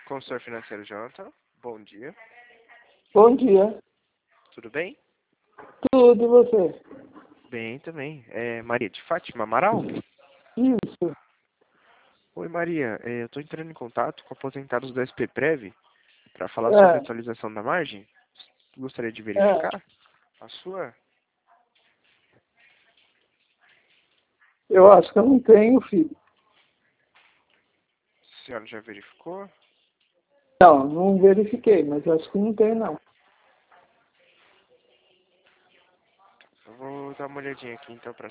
Consultor financeiro Jonathan, bom dia. Bom dia. Tudo bem? Tudo e você? Bem também. É Maria de Fátima Amaral? Isso. Oi Maria, eu estou entrando em contato com aposentados do SP-Prev para falar sobre a atualização da margem. Gostaria de verificar a sua? Eu acho que eu não tenho, filho. A senhora já verificou? Não verifiquei, mas eu acho que não tenho, não. Eu vou dar uma olhadinha aqui então para